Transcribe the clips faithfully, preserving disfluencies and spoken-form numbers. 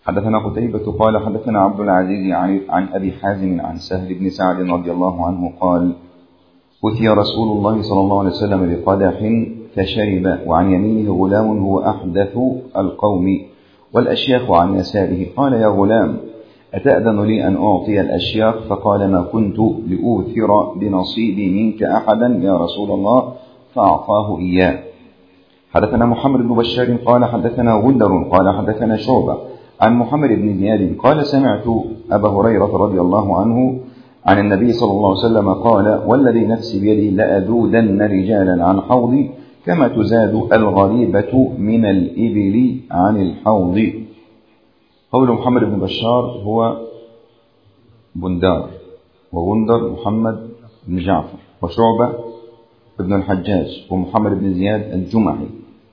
حدثنا قتيبة قال حدثنا عبد العزيز عن, عن أبي حازم عن سهل بن سعد رضي الله عنه قال أتي رسول الله صلى الله عليه وسلم بقدح فشرب وعن يمينه غلام هو أحدث القوم والأشياخ عن يساره. قال يا غلام أتأذن لي أن أعطي الأشياخ؟ فقال ما كنت لأوثر بنصيبي منك أحدا يا رسول الله، فأعطاه إياه. حدثنا محمد بن بشار قال حدثنا غندر قال حدثنا شعبة عن محمد بن زياد قال سمعت أبا هريرة رضي الله عنه عن النبي صلى الله عليه وسلم قال والذي نفسي بيده لأذودن رجالا عن حوضي كما تزاد الغريبة من الإبل عن الحوض. قول محمد بن بشار هو بندار، وغندر محمد بن جعفر، وشعبة ابن الحجاج، ومحمد بن زياد الجمعي.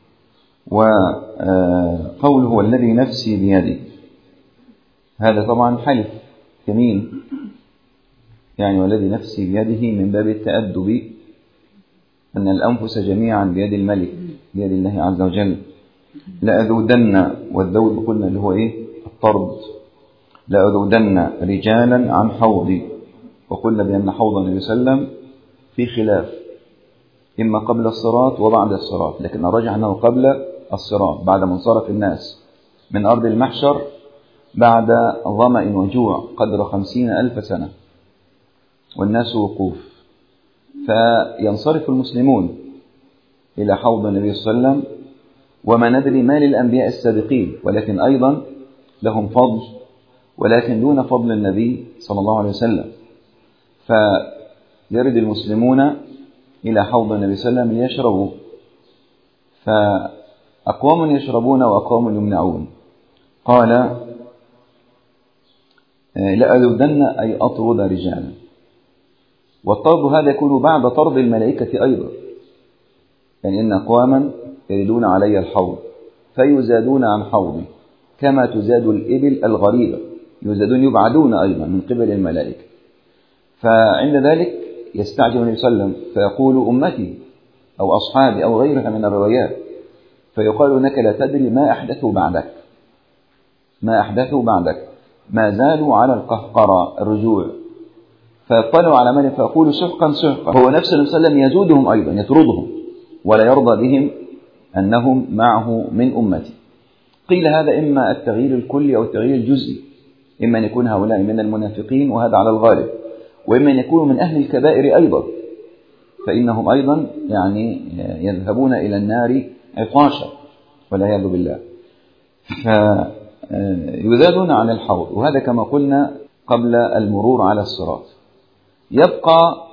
وقوله هو الذي نفسي بيده هذا طبعا حلف يمين، يعني والذي نفسي بيده من باب التأدب أن الأنفس جميعا بيد الملك بيد الله عز وجل. لأذودن، والذود قلنا اللي هو إيه؟ الطرد. لأذودن رجالا عن حوضي، وقلنا بأن حوض النبي صلى الله عليه وسلم في خلاف، إما قبل الصراط وبعد الصراط، لكن الراجح أنه قبل الصراط بعد منصرف الناس من أرض المحشر بعد ظمأ وجوع قدر خمسين ألف سنة والناس وقوف، فينصرف المسلمون إلى حوض النبي صلى الله عليه وسلم. وما ندري ما للأنبياء السابقين، ولكن أيضا لهم فضل، ولكن دون فضل النبي صلى الله عليه وسلم. فيرد المسلمون إلى حوض النبي صلى الله عليه وسلم ليشربوا، فأقوام يشربون وأقوام يمنعون. قال لأذودن أي أطرد رجالا، والطرد هذا يكون بعد طرد الملائكة أيضا، يعني إن أقواما يريدون علي الحوض فيزادون عن حوضي كما تزاد الإبل الغريبة، يزادون يبعدون أيضا من قبل الملائكة. فعند ذلك يستعجل النبي صلى الله عليه وسلم فيقول أمتي أو أصحابي أو غيرها من الروايات، فيقال إنك لا تدري ما أحدثوا بعدك، ما أحدثوا بعدك، ما زالوا على القهقرة الرجوع. فيطلع على من فيقول سحقا سحقا، هو نفس النبي صلى الله عليه وسلم يزودهم أيضا، يطردهم ولا يرضى بهم أنهم معه من أمتي. قيل هذا إما التغيير الكلي أو التغيير الجزئي، إما أن يكون هؤلاء من المنافقين وهذا على الغالب، وإما أن يكونوا من أهل الكبائر أيضا، فإنهم أيضا يعني يذهبون إلى النار عطاشا والعياذ بالله. فيزادون عن الحوض، وهذا كما قلنا قبل المرور على الصراط. يبقى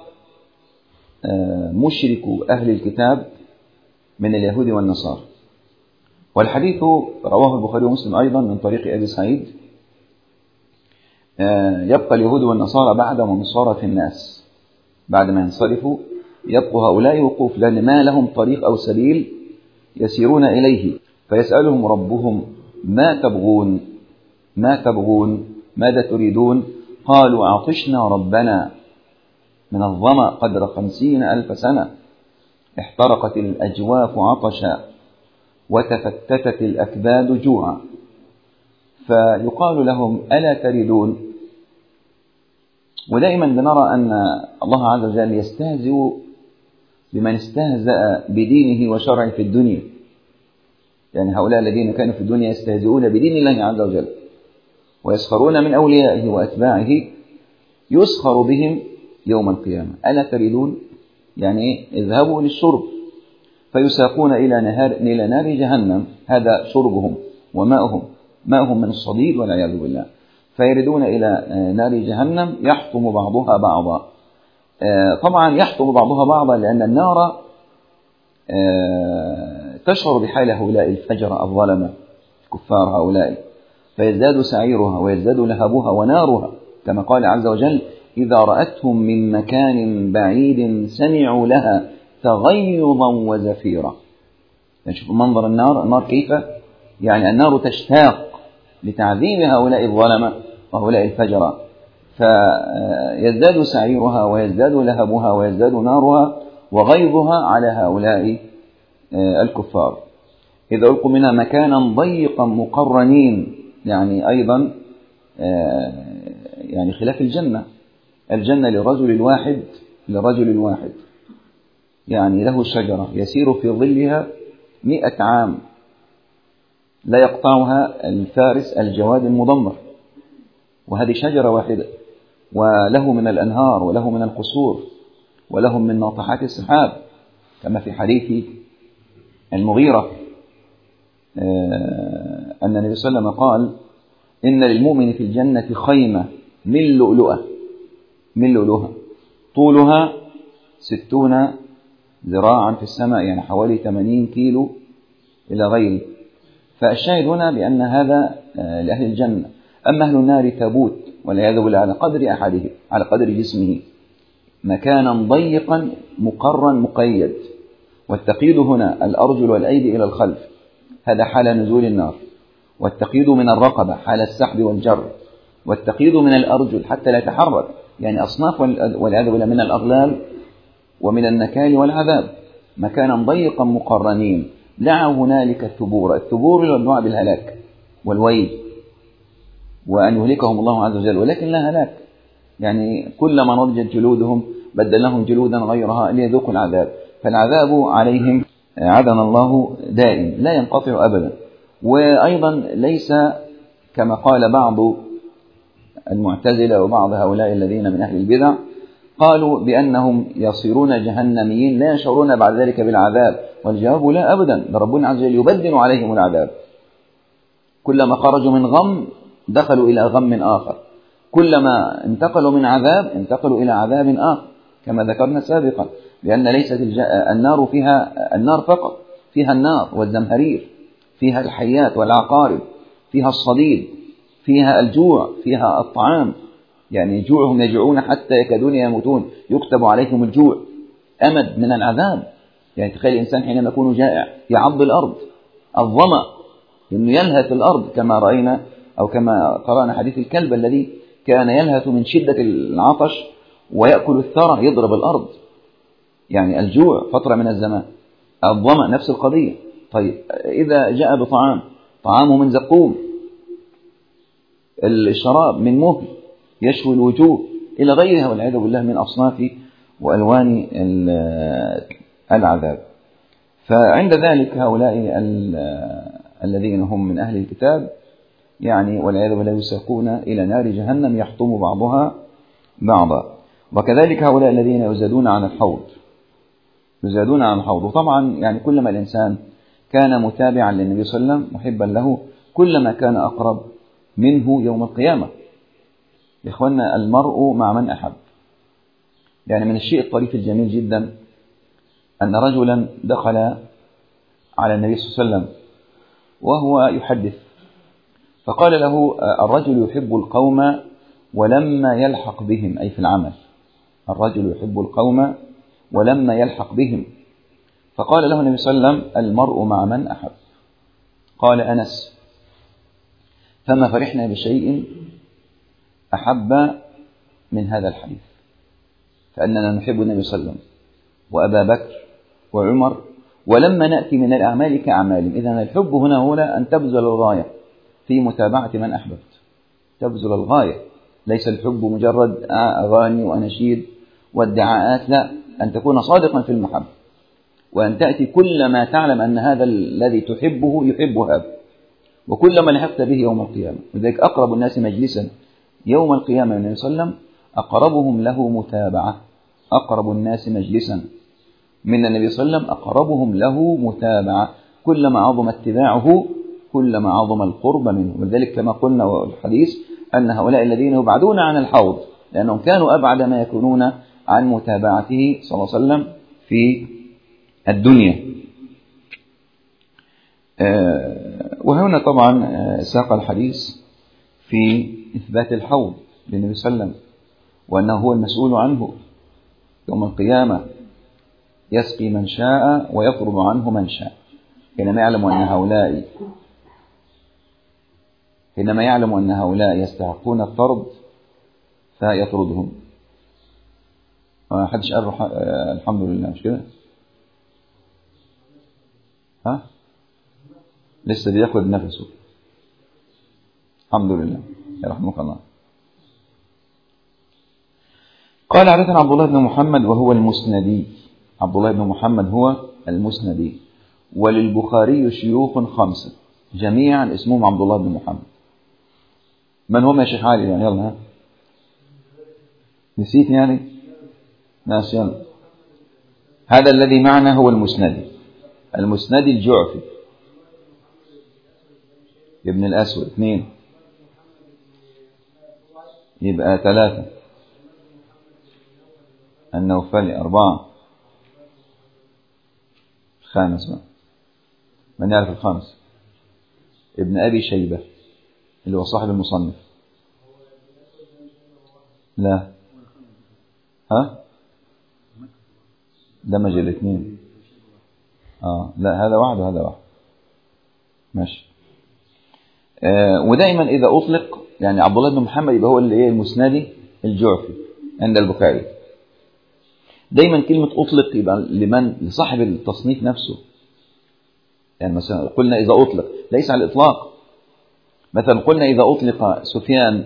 مشرك أهل الكتاب من اليهود والنصارى، والحديث رواه البخاري ومسلم أيضا من طريق أبي سعيد. يبقى اليهود والنصارى بعد منصرف الناس، بعد ما ينصرفوا يبقوا هؤلاء وقوف، لأن ما لهم طريق أو سبيل يسيرون إليه. فيسألهم ربهم ما تبغون ما تبغون ماذا تريدون؟ قالوا عطشنا ربنا من الظمأ قدر خمسين ألف سنة، احترقت الأجواف عطشا وتفتتت الأكباد جوعا. فيقال لهم ألا تريدون؟ ودائما بنرى أن الله عز وجل يستهزئ بمن استهزأ بدينه وشرعه في الدنيا، يعني هؤلاء الذين كانوا في الدنيا يستهزئون بدين الله عز وجل ويسخرون من أوليائه وأتباعه، يسخر بهم يوم القيامة. ألا تريدون؟ يعني اذهبوا للشرب، فيساقون إلى نهار إلى نار جهنم، هذا شربهم وماءهم، ماءهم من الصديد والعياذ بالله. فيردون إلى نار جهنم يحطم بعضها بعضا. طبعا يحطم بعضها بعضا لأن النار تشعر بحال هؤلاء الفجر الظلمة كفار هؤلاء، فيزداد سعيرها ويزداد لهبها ونارها، كما قال عز وجل إذا رأتهم من مكان بعيد سمعوا لها تغيظا وزفيرا. يعني شوف منظر النار، النار كيف يعني النار تشتاق لتعذيب هؤلاء الظلمة وهؤلاء الفجر، فيزداد سعيرها ويزداد لهبها ويزداد نارها وغيظها على هؤلاء الكفار. إذا ألقوا منها مكانا ضيقا مقرنين يعني أيضا يعني خلاف الجنة. الجنة للرجل الواحد للرجل الواحد يعني له شجرة يسير في ظلها مئة عام لا يقطعها الفارس الجواد المدمر، وهذه شجرة واحدة، وله من الأنهار وله من القصور وله من ناطحات السحاب، كما في حديث المغيرة أن النبي صلى الله عليه وسلم قال: إن للمؤمن في الجنة خيمة من لؤلؤة من لؤلؤها طولها ستون ذراعا في السماء، يعني حوالي ثمانين كيلو إلى غيره. فالشاهد هنا بأن هذا لأهل الجنة. أما أهل النار تابوت والعياذ بالله على قدر أحده على قدر جسمه، مكانا ضيقا مقرا مقيد. والتقييد هنا الأرجل والأيدي إلى الخلف، هذا حال نزول النار. والتقييد من الرقبة حال السحب والجر. والتقييد من الأرجل حتى لا يتحرك، يعني أصناف والعياذ بالله من الأغلال ومن النكال والعذاب. مكانا ضيقا مقرنين دعوا هنالك الثبور. الثبور والدعاء بالهلاك والويل وأن يهلكهم الله عز وجل، ولكن لا هلاك، يعني كلما نضجت جلودهم بدلناهم جلودا غيرها ليذوقوا العذاب. فالعذاب عليهم عدن الله دائم لا ينقطع أبدا. وأيضا ليس كما قال بعض المعتزلة وبعض هؤلاء الذين من أهل البدع، قالوا بأنهم يصيرون جهنميين لا يشعرون بعد ذلك بالعذاب. والجواب لا أبدا، ربنا عز وجل يبدل عليهم العذاب. كلما خرجوا من غم دخلوا إلى غم آخر، كلما انتقلوا من عذاب انتقلوا إلى عذاب آخر، كما ذكرنا سابقا لأن ليست النار فيها النار فقط، فيها النار والزمهرير، فيها الحيات والعقارب، فيها الصديد، فيها الجوع، فيها الطعام، يعني جوعهم يجوعون حتى يكادون يموتون، يكتب عليهم الجوع أمد من العذاب. يعني تخيل الإنسان حينما يكون جائع يعض الأرض، الظمأ إنه يلهث الأرض كما رأينا أو كما قرأنا حديث الكلب الذي كان يلهث من شدة العطش ويأكل الثرى يضرب الأرض. يعني الجوع فترة من الزمان، الظمأ نفس القضية. طيب إذا جاء بطعام طعامه من زقوم، الشراب من مهل يشوي الوجوه إلى غيرها والعياذ بالله من أصناف وألوان العذاب. فعند ذلك هؤلاء الذين هم من أهل الكتاب يعني والعياذ بالله يساقون إلى نار جهنم يحطم بعضها بعضا. وكذلك هؤلاء الذين يزادون عن الحوض يزادون عن الحوض. وطبعا يعني كلما الإنسان كان متابعا للنبي صلى الله عليه وسلم محبا له كلما كان أقرب منه يوم القيامة. يا إخوانا المرء مع من أحب. يعني من الشيء الطريف الجميل جدا أن رجلا دخل على النبي صلى الله عليه وسلم وهو يحدث، فقال له الرجل يحب القوم ولما يلحق بهم، أي في العمل، الرجل يحب القوم ولما يلحق بهم. فقال له النبي صلى الله عليه وسلم المرء مع من أحب. قال أنس فما فرحنا بشيء أحب من هذا الحديث، فأننا نحب النبي صلى الله عليه وسلم وأبا بكر وعمر ولما نأتي من الأعمال كأعمالهم. إذن الحب هنا هو أن تبذل الغاية في متابعة من أحببت، تبذل الغاية، ليس الحب مجرد أغاني وأناشيد وادعاءات، لا، أن تكون صادقا في المحبة وأن تأتي كلما تعلم أن هذا الذي تحبه يحب هذا وكلما لحقت به يوم القيامة. لذلك أقرب الناس مجلسا يوم القيامة من النبي صلى الله عليه وسلم أقربهم له متابعة. أقرب الناس مجلسا من النبي صلى الله عليه وسلم أقربهم له متابعة. كلما عظم اتباعه كلما عظم القرب منه. ولذلك كما قلنا في الحديث أن هؤلاء الذين يبعدون عن الحوض لأنهم كانوا أبعد ما يكونون عن متابعته صلى الله عليه وسلم في الدنيا. وهنا طبعا ساق الحديث في إثبات الحوض للنبي صلى الله عليه وسلم وأنه هو المسؤول عنه يوم القيامة، يسقي من شاء ويطرد عنه من شاء. حينما يعلم أن هؤلاء حينما يعلم أن هؤلاء يستحقون الطرد فيطردهم. ما حدش قال الحمد لله، مش كده؟ ها؟ لسه بياخد نفسه. الحمد لله يرحمك الله. قال حدثنا عبد الله بن محمد وهو المسندي. عبد الله بن محمد هو المسندي. وللبخاري شيوخ خمسة جميعا اسمهم عبد الله بن محمد. من هم يا شيخ علي؟ يعني يلا ها نسيت يعني ناس يلا. هذا الذي معنا هو المسندي. المسندي الجعفي ابن الأسود اثنين، يبقى ثلاثة. النوفلي أربعة. الخامس بقى من يعرف الخامس؟ ابن أبي شيبة اللي هو صاحب المصنف. لا ها دمج الاثنين. اه لا هذا واحد وهذا واحد ماشي. آه ودائما إذا أطلق يعني عبد الله بن محمد يبقى هو اللي ايه المسندي الجعفي عند البخاري. دايما كلمة أطلق يبقى لمن لصاحب التصنيف نفسه. يعني مثلا قلنا إذا أطلق ليس على الإطلاق. مثلا قلنا إذا أطلق سفيان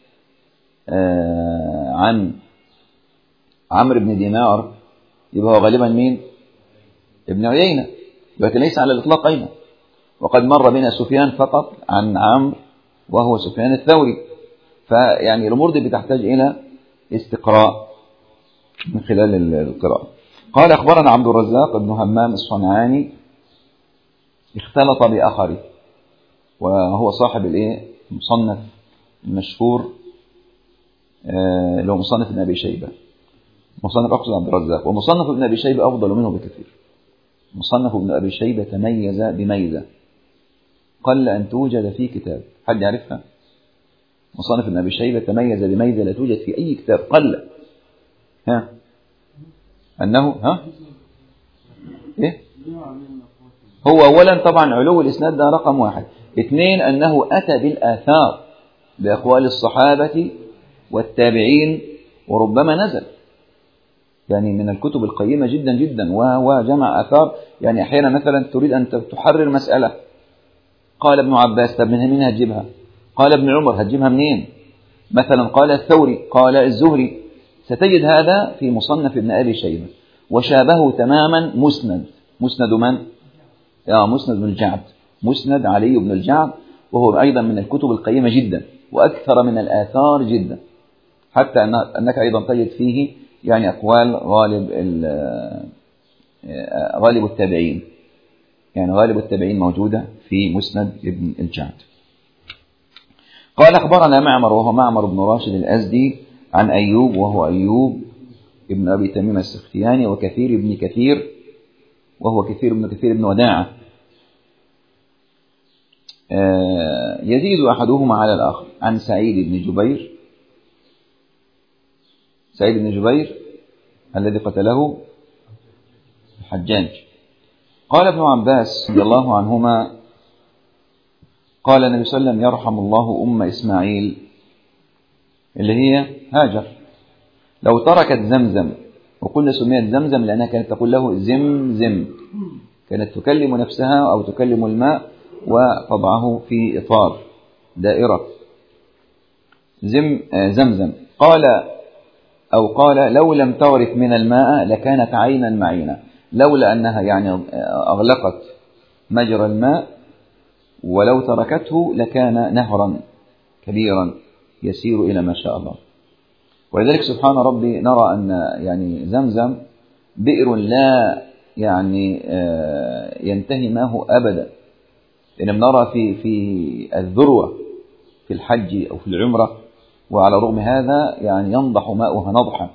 آه عن عمرو بن دينار يبقى هو غالبا مين؟ ابن عيينة، لكن ليس على الإطلاق أيضا. وقد مر بنا سفيان فقط عن عمرو وهو سفيان الثوري. فيعني الأمور دي بتحتاج إلى استقراء من خلال القراءة. قال أخبرنا عبد الرزاق بن همام الصنعاني اختلط بآخر وهو صاحب الايه المصنف المشهور اللي هو مصنف ابن أبي شيبة. مصنف أقصد عبد الرزاق. ومصنف ابن أبي شيبة أفضل منه بكثير. مصنف ابن أبي شيبة تميز بميزة قل أن توجد في كتاب. حد يعرفها؟ مصنف ابن أبي شيبة تميز بميزة لا توجد في أي كتاب. قل ها أنه ها إيه هو أولا طبعا علو الإسناد ده رقم واحد. اثنين أنه أتى بالآثار بأقوال الصحابة والتابعين وربما نزل يعني من الكتب القيمة جدا جدا. وهو جمع آثار يعني أحيانا مثلا تريد أن تحرر مسألة قال ابن عباس طب من منها هتجيبها؟ قال ابن عمر هتجيبها منين؟ مثلا قال الثوري قال الزهري. ستجد هذا في مصنف ابن أبي شيبة. وشابه تماما مسند. مسند من؟ يا مسند بن الجعد. مسند علي بن الجعد وهو أيضا من الكتب القيمة جدا وأكثر من الآثار جدا. حتى أنك أيضا تجد فيه يعني أقوال غالب غالب التابعين. يعني غالب التابعين موجودة في مسند ابن الجعد. قال أخبرنا معمر وهو معمر بن راشد الأزدي عن أيوب وهو أيوب ابن أبي تميم السختياني وكثير ابن كثير وهو كثير ابن كثير ابن وداعة. يزيد أحدهما على الآخر. عن سعيد بن جبير. سعيد بن جبير الذي قتله الحجاج. قال ابن عباس رضي الله عنهما قال النبي صلى الله عليه وسلم يرحم الله أم إسماعيل اللي هي هاجر لو تركت زمزم. وكنا سميت زمزم لأنها كانت تقول له زمزم. كانت تكلم نفسها أو تكلم الماء وتضعه في إطار دائرة زم زمزم. قال أو قال لو لم تغرف من الماء لكانت عينا معينا. لولا أنها يعني أغلقت مجرى الماء ولو تركته لكان نهرا كبيرا يسير إلى ما شاء الله. ولذلك سبحان ربي نرى أن يعني زمزم بئر لا يعني ينتهي ماءه أبدا. لأن نرى في في الذروة في الحج أو في العمرة وعلى رغم هذا يعني ينضح ماؤها نضحا.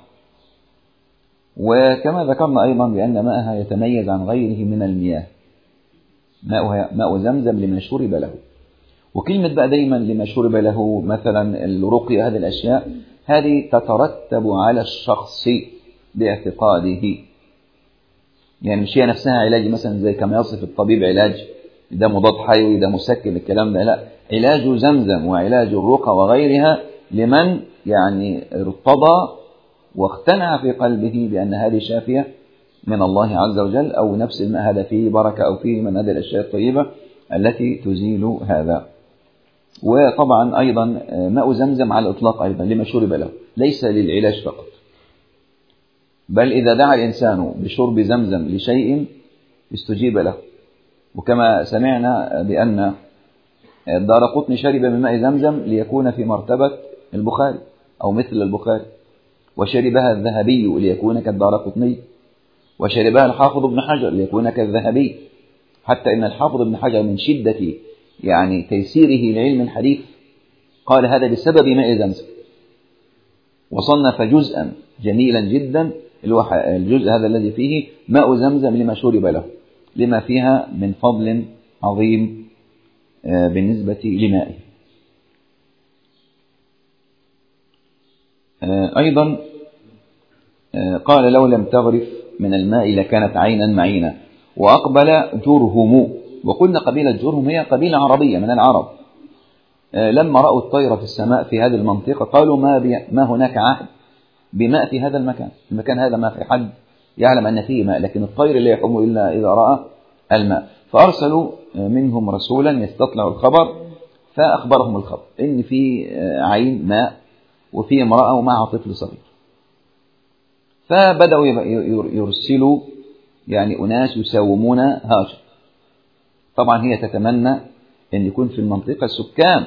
وكما ذكرنا أيضا بأن ماءها يتميز عن غيره من المياه. ماءها ماء زمزم لمن شرب له. وكلمة بقى دايما لمن شرب له مثلا الرقية هذه الأشياء هذه تترتب على الشخص باعتقاده. يعني مش هي نفسها علاج مثلا زي كما يصف الطبيب علاج ده مضاد حيوي ده مسكن الكلام ده. لا علاج زمزم وعلاج الرقى وغيرها لمن يعني ارتضى واقتنع في قلبه بأن هذه شافية من الله عز وجل أو نفس الماء هذا فيه بركة أو فيه من هذه الأشياء الطيبة التي تزيل هذا. وطبعا أيضا ماء زمزم على الإطلاق أيضا لما شرب له، ليس للعلاج فقط، بل إذا دعا الإنسان بشرب زمزم لشيء استجيب له. وكما سمعنا بأن الدارقطني شرب من ماء زمزم ليكون في مرتبة البخاري أو مثل البخاري، وشربها الذهبي ليكون كالدارقطني، وشربها الحافظ ابن حجر ليكون كالذهبي، حتى إن الحافظ ابن حجر من شدة يعني تيسيره لعلم الحديث قال هذا بسبب ماء زمزم، وصنف جزءا جميلا جدا الجزء هذا الذي فيه ماء زمزم لما شرب له، لما فيها من فضل عظيم بالنسبة لمائه. أيضا قال لو لم تغرف من الماء لكانت عينا معينا. وأقبل جرهم، وقلنا قبيلة جرهم هي قبيلة عربية من العرب، لما رأوا الطير في السماء في هذه المنطقة قالوا ما, ما هناك عهد بماء في هذا المكان، المكان هذا ما في حد يعلم أن فيه ماء، لكن الطير لا يحم إلا إذا رأى الماء. فأرسلوا منهم رسولا يستطلع الخبر، فأخبرهم الخبر إن في عين ماء وفي امرأة ومعها طفل صغير. فبدأوا يرسلوا يعني أناس يساومون هاجر. طبعا هي تتمنى أن يكون في المنطقة سكان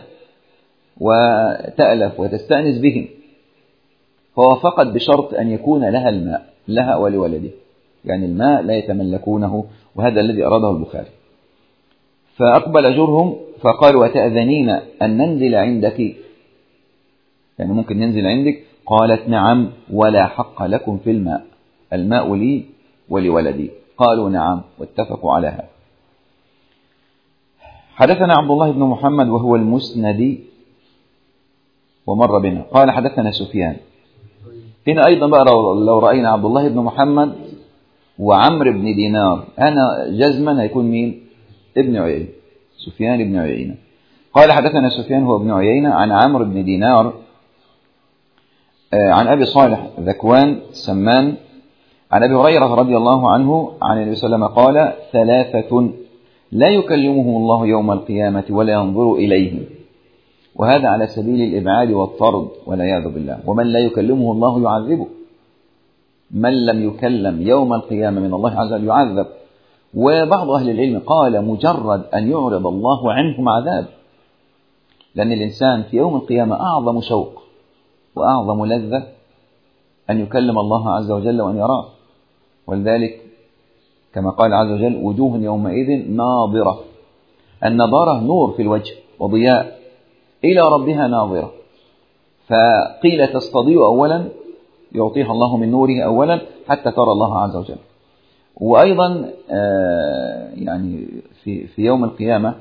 وتألف وتستأنس بهم، فوافقت بشرط أن يكون لها الماء، لها ولولده، يعني الماء لا يتملكونه، وهذا الذي أراده البخاري. فأقبل جرهم فقالوا وتأذنين أن ننزل عندك، يعني ممكن ننزل عندك؟ قالت نعم ولا حق لكم في الماء، الماء لي ولولدي. قالوا نعم واتفقوا على هذا. حدثنا عبد الله بن محمد وهو المسندي ومر بنا قال حدثنا سفيان. هنا أيضا بقى لو رأينا عبد الله بن محمد وعمر بن دينار أنا جزما هيكون مين؟ ابن عيينة، سفيان بن عيينة. قال حدثنا سفيان هو ابن عيينة عن عمرو بن دينار عن أبي صالح ذكوان سمان عن أبي هريرة رضي الله عنه عن النبي صلى الله عليه وسلم قال ثلاثة لا يكلمهم الله يوم القيامة ولا ينظر إليهم، وهذا على سبيل الإبعاد والطرد والعياذ بالله. ومن لا يكلمه الله يعذبه، من لم يكلم يوم القيامة من الله عز وجل يعذب. وبعض أهل العلم قال مجرد أن يعرض الله عنهم عذاب، لأن الإنسان في يوم القيامة أعظم شوق وأعظم لذة أن يكلم الله عز وجل وأن يراه. ولذلك كما قال عز وجل وجوه يومئذ ناظرة، النظارة نور في الوجه وضياء إلى ربها ناظرة. فقيل تستضيء أولا يعطيها الله من نوره أولا حتى ترى الله عز وجل. وأيضا يعني في في يوم القيامة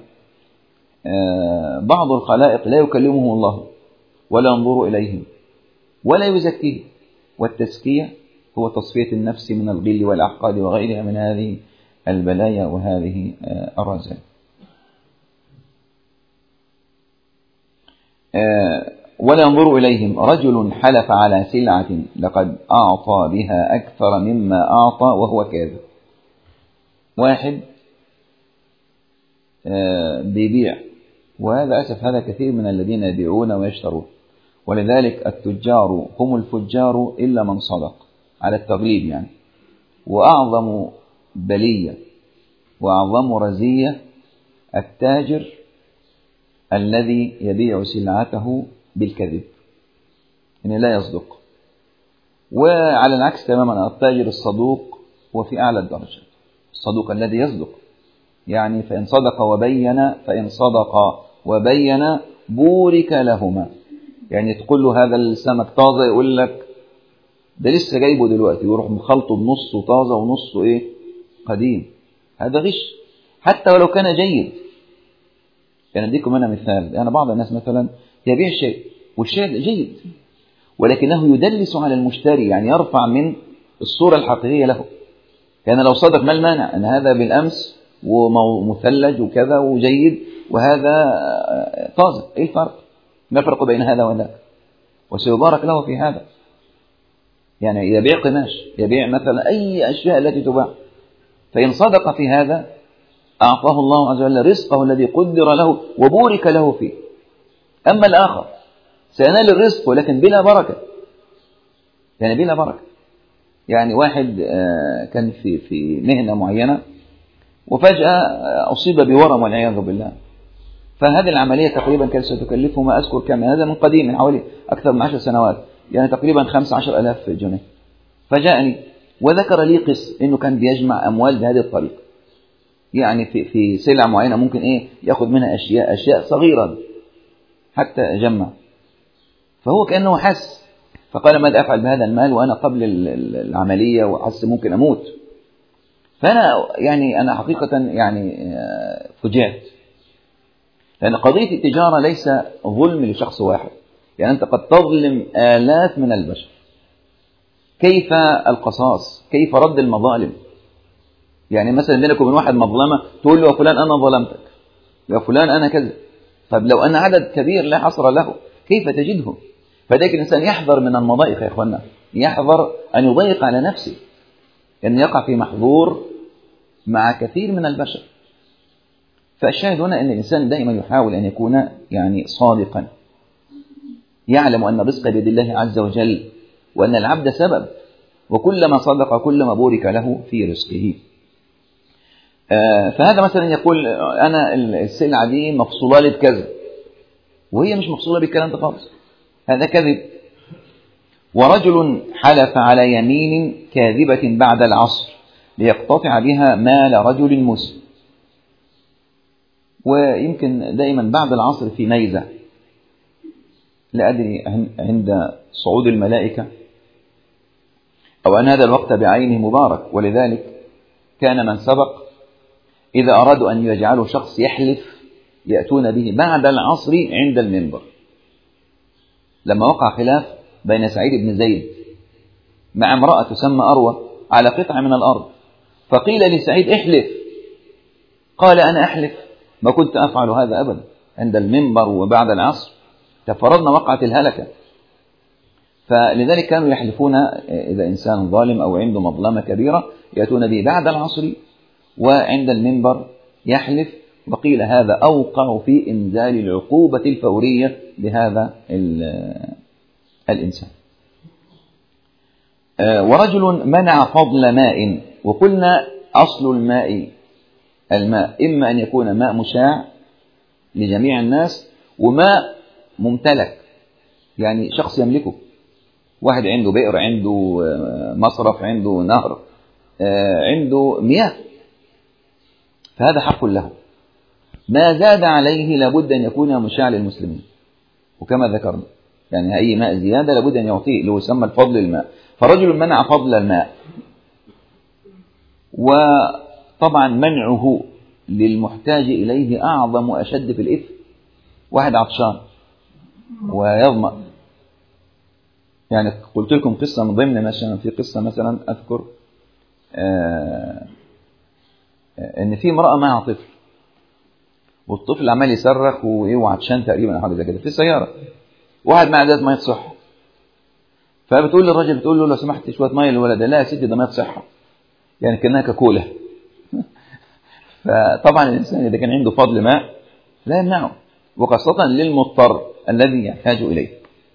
بعض الخلائق لا يكلمهم الله ولا ينظر إليهم ولا يزكيه، والتزكية هو تصفية النفس من الغل والأحقاد وغيرها من هذه البلايا وهذه الرذائل. ولا ينظر إليهم رجل حلف على سلعة لقد أعطى بها أكثر مما أعطى وهو كاذب. واحد بيبيع، وهذا أسف هذا كثير من الذين يبيعون ويشترون، ولذلك التجار هم الفجار إلا من صدق على التغليب يعني. وأعظم بلية وأعظم رزية التاجر الذي يبيع سلعته بالكذب، إنه لا يصدق. وعلى العكس تماما التاجر الصدوق هو في أعلى الدرجة، الصدوق الذي يصدق، يعني فإن صدق وبين فإن صدق وبين بورك لهما. يعني تقول له هذا السمك طازة يقول لك ده لسه جايبه دلوقتي، ويروح مخلطه بنصه طازة ونصه إيه قديم. هذا غش حتى ولو كان جيد. يعني أديكم أنا مثال، أنا بعض الناس مثلا يبيع شيء والشيء جيد ولكنه يدلس على المشتري، يعني يرفع من الصورة الحقيقية له. يعني لو صدق ما المانع أن هذا بالأمس ومثلج وكذا وجيد وهذا طازة، إيه الفرق؟ ما الفرق بين هذا وذاك؟ وسيبارك له في هذا. يعني يبيع قماش، يبيع مثلا أي أشياء التي تباع، فإن صدق في هذا أعطاه الله عز وجل رزقه الذي قدر له وبورك له فيه. أما الآخر سينال الرزق ولكن بلا بركة، يعني بلا بركة. يعني واحد كان في في مهنة معينة وفجأة أصيب بورم والعياذ بالله، فهذه العملية تقريبا كانت ستكلفه ما أذكر كم، هذا من قديم من حوالي أكثر من عشر سنوات، يعني تقريبا خمس عشر ألاف جنيه. فجاءني وذكر لي قصة إنه كان بيجمع أموال بهذه الطريقة، يعني في في سلع معينة ممكن إيه يأخذ منها أشياء أشياء صغيرة حتى جمع. فهو كأنه حس، فقال ماذا أفعل بهذا المال وأنا قبل العملية وحس ممكن أموت. فأنا يعني أنا حقيقة يعني فجعت، لأن قضية التجارة ليس ظلم لشخص واحد، يعني أنت قد تظلم آلاف من البشر. كيف القصاص؟ كيف رد المظالم؟ يعني مثلا بينك وبين واحد مظلمة تقول له يا فلان أنا ظلمتك، يا فلان أنا كذا. طب لو أن عدد كبير لا حصر له كيف تجده؟ فذلك الإنسان يحذر من المضايق يا إخوانا، يحذر أن يضيق على نفسه، أن يقع في محظور مع كثير من البشر. فالشاهد هنا أن الإنسان دائما يحاول أن يكون يعني صادقا، يعلم أن الرزق بيد الله عز وجل، وأن العبد سبب، وكلما صدق كلما بورك له في رزقه. آه فهذا مثلا يقول أنا السلعة دي مفصولة لي بكذا، وهي مش مفصولة بالكلام ده خالص، هذا كذب. ورجل حلف على يمين كاذبة بعد العصر ليقتطع بها مال رجل مسلم. ويمكن دائما بعد العصر في ميزة، لا أدري عند صعود الملائكة أو أن هذا الوقت بعينه مبارك، ولذلك كان من سبق إذا أرادوا أن يجعلوا شخص يحلف يأتون به بعد العصر عند المنبر. لما وقع خلاف بين سعيد بن زيد مع امرأة تسمى أروى على قطعة من الأرض، فقيل لسعيد احلف، قال أنا أحلف ما كنت أفعل هذا أبدا عند المنبر وبعد العصر، تفرضنا وقعة الهلكة. فلذلك كانوا يحلفون إذا إنسان ظالم أو عنده مظلمة كبيرة يأتون به بعد العصر وعند المنبر يحلف، وقيل هذا أوقع في إنزال العقوبة الفورية لهذا الإنسان. ورجل منع فضل ماء، وقلنا أصل الماء الماء إما أن يكون ماء مشاع لجميع الناس، وماء ممتلك يعني شخص يملكه، واحد عنده بئر، عنده مصرف، عنده نهر، عنده مياه، فهذا حق له. ما زاد عليه لابد أن يكون مشاع للمسلمين، وكما ذكرنا يعني أي ماء زيادة لابد أن يعطيه، اللي هو يسمى الفضل الماء. فرجل منع فضل الماء، وطبعا منعه للمحتاج إليه أعظم وأشد في الإثم. واحد عطشان ويظمأ، يعني قلت لكم قصة من ضمن مثلا، في قصة مثلا أذكر آه إن في امرأة معها طفل، والطفل عمال يصرخ وعطشان تقريبا أو حاجة زي كده في السيارة، واحد مع ذات مية صحة، فبتقول للراجل بتقول له لو سمحت شوية مية للولد، لا يا ستي ده مية صحة، يعني كأنها كاكولا. فطبعا الإنسان إذا كان عنده فضل ماء لا يمنعه، وخاصة للمضطر الذي يحتاج إليه.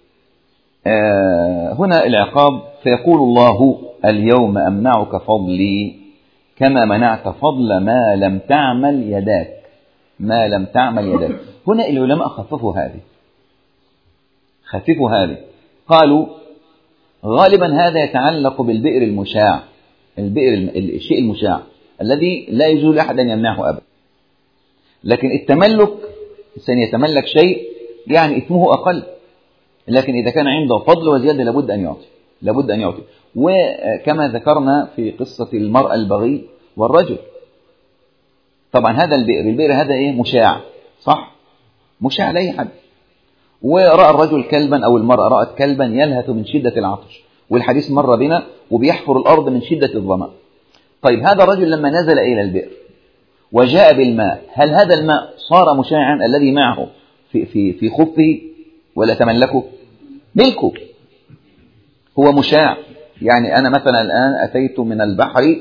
آه هنا العقاب، فيقول الله اليوم أمنعك فضلي كما منعت فضل ما لم تعمل يداك، ما لم تعمل يداك. هنا العلماء خففوا هذه، خففوا هذه، قالوا غالبا هذا يتعلق بالبئر المشاع، البئر الشيء المشاع الذي لا يجوز لأحد أن يمنعه أبدا. لكن التملك، الإنسان يتملك شيء يعني إثمه أقل، لكن إذا كان عنده فضل وزيادة لابد أن يعطي، لابد أن يعطي. وكما ذكرنا في قصة المرأة البغي والرجل، طبعا هذا البئر، البئر هذا إيه؟ مشاع، صح؟ مشاع لأي حد. ورأى الرجل كلبا أو المرأة رأت كلبا يلهث من شدة العطش، والحديث مر بنا، وبيحفر الأرض من شدة الظمأ. طيب هذا الرجل لما نزل إلى البئر وجاء بالماء، هل هذا الماء صار مشاعا الذي معه في في في خفه ولا تملكه؟ ملكه، هو مشاع. يعني أنا مثلا الآن أتيت من البحر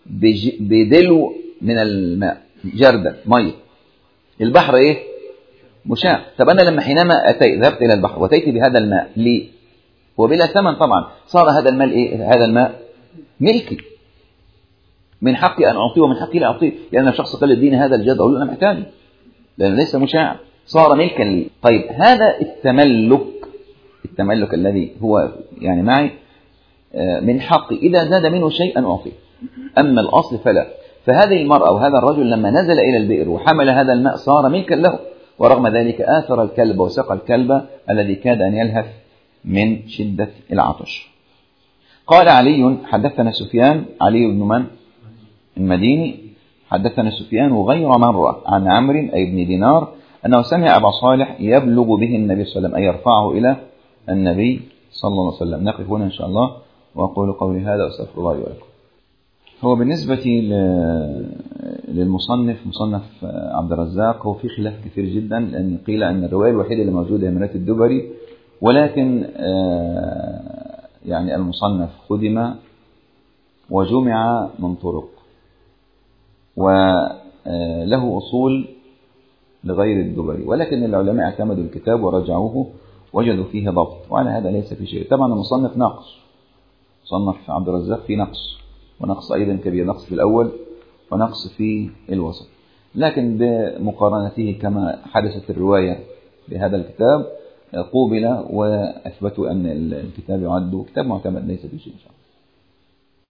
بدلو من الماء، جردة مية، البحر إيه؟ مشاع. طب أنا لما حينما أتي ذهبت إلى البحر وأتيت بهذا الماء لي وبلا ثمن طبعا، صار هذا الماء إيه؟ هذا الماء ملكي، من حقي أن أعطيه ومن حقي لا أعطيه، لأن الشخص قال اديني هذا الجد أقول له أنا محتاجه لأنه ليس مشاع، صار ملكا لي. طيب هذا التملك، التملك الذي هو يعني معي من حقي، إذا زاد منه شيء أن أعطيه، أما الأصل فلا. فهذه المرأة وهذا الرجل لما نزل إلى البئر وحمل هذا الماء صار ملكا له، ورغم ذلك آثر الكلب وسقى الكلب الذي كاد أن يلهث من شدة العطش. قال علي حدثنا سفيان، علي بن من المديني، حدثنا سفيان غير مرة عن عمرو أي بن دينار أنه سمع أبا صالح يبلغ به النبي صلى الله عليه وسلم، أي يرفعه إلى النبي صلى الله عليه وسلم. نقف هنا إن شاء الله وأقول قولي هذا وأستغفر الله ولكم. هو بالنسبة للمصنف مصنف عبد الرزاق هو في خلاف كثير جدا، لأن قيل أن الرواية الوحيدة اللي موجودة هي مرات الدبري، ولكن يعني المصنف خدم وجمع من طرق وله أصول لغير الدبري، ولكن العلماء اعتمدوا الكتاب ورجعوه وجدوا فيه ضبط، وعلى هذا ليس في شيء. طبعا المصنف ناقص، مصنف عبد الرزاق في نقص، ونقص أيضا كبير، نقص في الأول ونقص في الوسط، لكن بمقارنته كما حدثت الرواية بهذا الكتاب قوبل وأثبتوا أن الكتاب يعد كتاب معتمد ليس في شيء إن شاء الله.